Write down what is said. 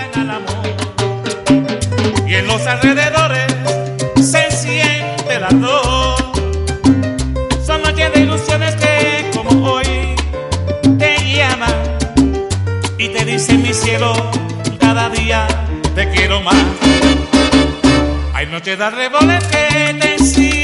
saben al amor. Y en los alrededores se siente el ardor. Son noches de ilusiones que como hoy te llaman y te dicen mi cielo, cada día te quiero más. Hay noches de arreboles que te encienden